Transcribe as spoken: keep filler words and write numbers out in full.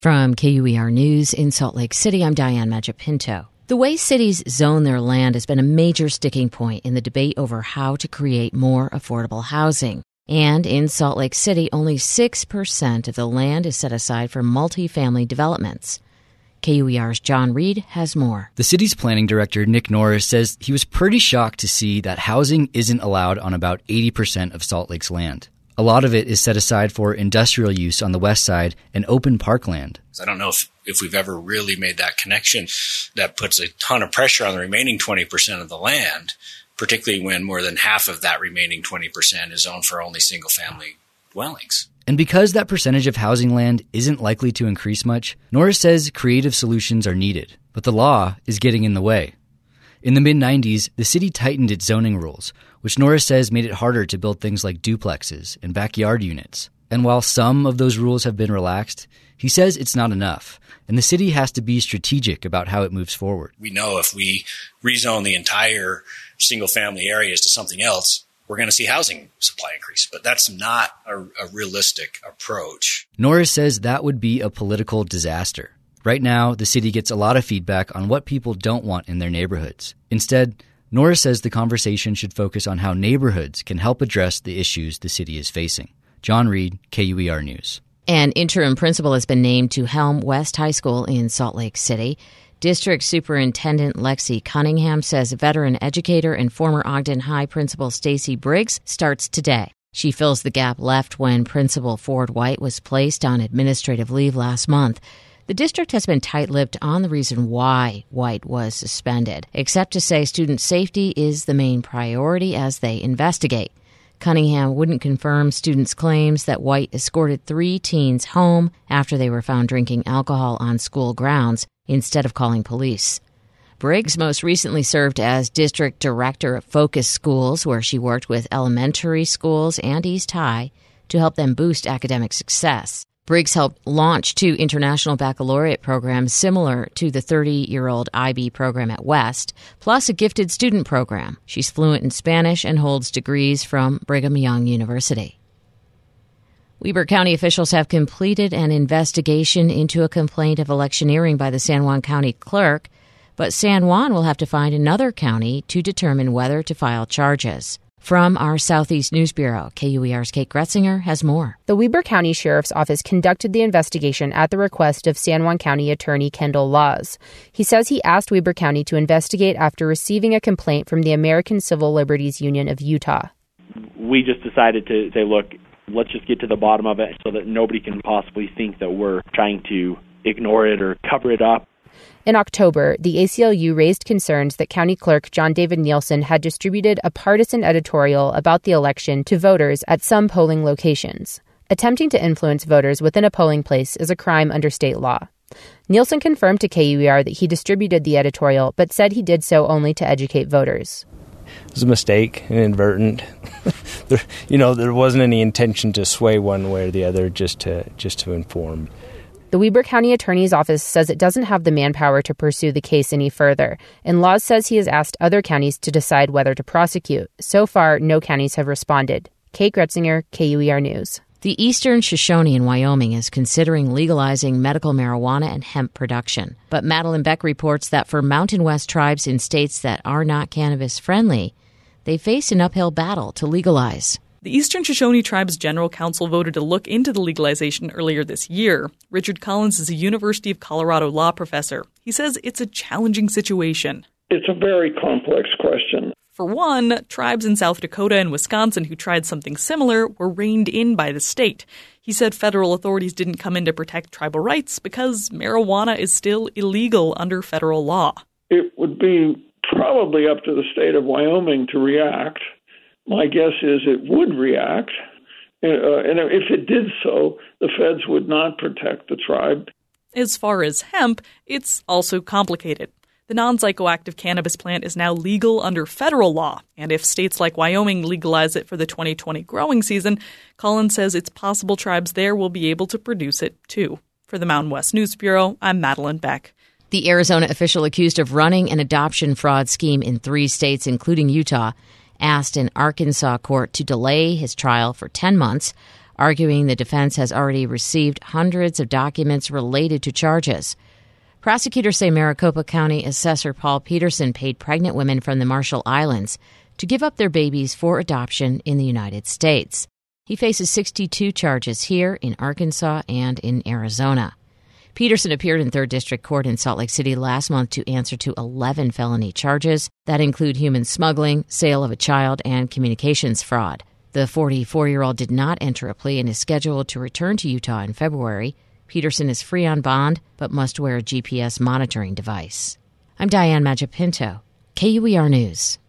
From K U E R News in Salt Lake City, I'm Diane Maggia-Pinto. The way cities zone their land has been a major sticking point in the debate over how to create more affordable housing. And in Salt Lake City, only six percent of the land is set aside for multifamily developments. K U E R's John Reed has more. The city's planning director, Nick Norris, says he was pretty shocked to see that housing isn't allowed on about eighty percent of Salt Lake's land. A lot of it is set aside for industrial use on the west side and open parkland. I don't know if, if we've ever really made that connection that puts a ton of pressure on the remaining twenty percent of the land, particularly when more than half of that remaining twenty percent is owned for only single-family dwellings. And because that percentage of housing land isn't likely to increase much, Norris says creative solutions are needed, but the law is getting in the way. In the mid nineties, the city tightened its zoning rules, which Norris says made it harder to build things like duplexes and backyard units. And while some of those rules have been relaxed, he says it's not enough, and the city has to be strategic about how it moves forward. We know if we rezone the entire single-family areas to something else, we're going to see housing supply increase. But that's not a, a realistic approach. Norris says that would be a political disaster. Right now, the city gets a lot of feedback on what people don't want in their neighborhoods. Instead, Norris says the conversation should focus on how neighborhoods can help address the issues the city is facing. John Reed, K U E R News. An interim principal has been named to helm West High School in Salt Lake City. District Superintendent Lexi Cunningham says veteran educator and former Ogden High Principal Stacy Briggs starts today. She fills the gap left when Principal Ford White was placed on administrative leave last month. The district has been tight-lipped on the reason why White was suspended, except to say student safety is the main priority as they investigate. Cunningham wouldn't confirm students' claims that White escorted three teens home after they were found drinking alcohol on school grounds instead of calling police. Briggs most recently served as district director of Focus Schools, where she worked with elementary schools and East High to help them boost academic success. Briggs helped launch two international baccalaureate programs similar to the thirty-year-old I B program at West, plus a gifted student program. She's fluent in Spanish and holds degrees from Brigham Young University. Weber County officials have completed an investigation into a complaint of electioneering by the San Juan County clerk, but San Juan will have to find another county to determine whether to file charges. From our Southeast News Bureau, K U E R's Kate Gretzinger has more. The Weber County Sheriff's Office conducted the investigation at the request of San Juan County Attorney Kendall Laws. He says he asked Weber County to investigate after receiving a complaint from the American Civil Liberties Union of Utah. We just decided to say, look, let's just get to the bottom of it so that nobody can possibly think that we're trying to ignore it or cover it up. In October, the A C L U raised concerns that County Clerk John David Nielsen had distributed a partisan editorial about the election to voters at some polling locations. Attempting to influence voters within a polling place is a crime under state law. Nielsen confirmed to K U E R that he distributed the editorial, but said he did so only to educate voters. It was a mistake, inadvertent. there, you know, there wasn't any intention to sway one way or the other, just to just to inform. The Weber County Attorney's Office says it doesn't have the manpower to pursue the case any further, and Laws says he has asked other counties to decide whether to prosecute. So far, no counties have responded. Kate Gretzinger, K U E R News. The Eastern Shoshone in Wyoming is considering legalizing medical marijuana and hemp production. But Madeline Beck reports that for Mountain West tribes in states that are not cannabis-friendly, they face an uphill battle to legalize. The Eastern Shoshone Tribes General Council voted to look into the legalization earlier this year. Richard Collins is a University of Colorado law professor. He says it's a challenging situation. It's a very complex question. For one, tribes in South Dakota and Wisconsin who tried something similar were reined in by the state. He said federal authorities didn't come in to protect tribal rights because marijuana is still illegal under federal law. It would be probably up to the state of Wyoming to react. My guess is it would react, uh, and if it did so, the feds would not protect the tribe. As far as hemp, it's also complicated. The non-psychoactive cannabis plant is now legal under federal law, and if states like Wyoming legalize it for the twenty twenty growing season, Collins says it's possible tribes there will be able to produce it too. For the Mountain West News Bureau, I'm Madeline Beck. The Arizona official accused of running an adoption fraud scheme in three states, including Utah, asked an Arkansas court to delay his trial for ten months. arguing the defense has already received hundreds of documents related to charges. Prosecutors say Maricopa County Assessor Paul Peterson paid pregnant women from the Marshall Islands to give up their babies for adoption in the United States. He faces sixty-two charges here in Arkansas and in Arizona. Peterson appeared in third District Court in Salt Lake City last month to answer to eleven felony charges that include human smuggling, sale of a child, and communications fraud. The forty-four-year-old did not enter a plea and is scheduled to return to Utah in February. Peterson is free on bond, but must wear a G P S monitoring device. I'm Diane Magipinto, K U E R News.